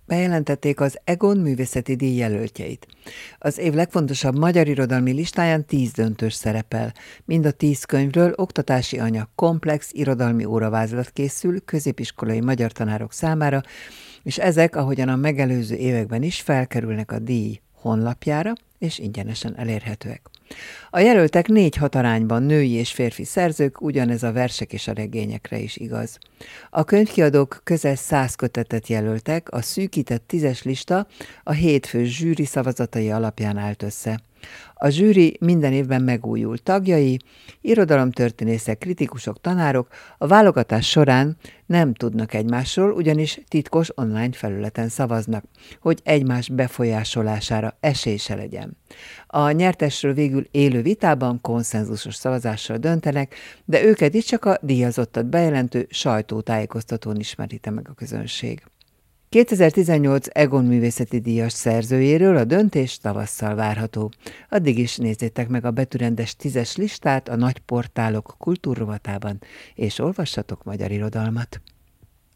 Bejelentették az Egon művészeti díj jelöltjeit. Az év legfontosabb magyar irodalmi listáján 10 döntős szerepel. Mind a 10 könyvről oktatási anyag komplex irodalmi óravázlat készül középiskolai magyar tanárok számára, és ezek, ahogyan a megelőző években is, felkerülnek a díj honlapjára, és ingyenesen elérhetőek. A jelöltek 4-6 arányban női és férfi szerzők, ugyanez a versek és a regényekre is igaz. A könyvkiadók közel 100 kötetet jelöltek, a szűkített 10-es lista a 7 fő zsűri szavazatai alapján állt össze. A zsűri minden évben megújul tagjai, irodalomtörténészek, kritikusok, tanárok a válogatás során nem tudnak egymásról, ugyanis titkos online felületen szavaznak, hogy egymás befolyásolására esély se legyen. A nyertesről végül élő vitában konszenzusos szavazással döntenek, de őket is csak a díjazottat bejelentő sajtótájékoztatón ismerhette meg a közönség. 2018 Egon művészeti díjas szerzőjéről a döntés tavasszal várható. Addig is nézzétek meg a betűrendes 10-es listát a nagy portálok kultúrrovatában, és olvassatok magyar irodalmat.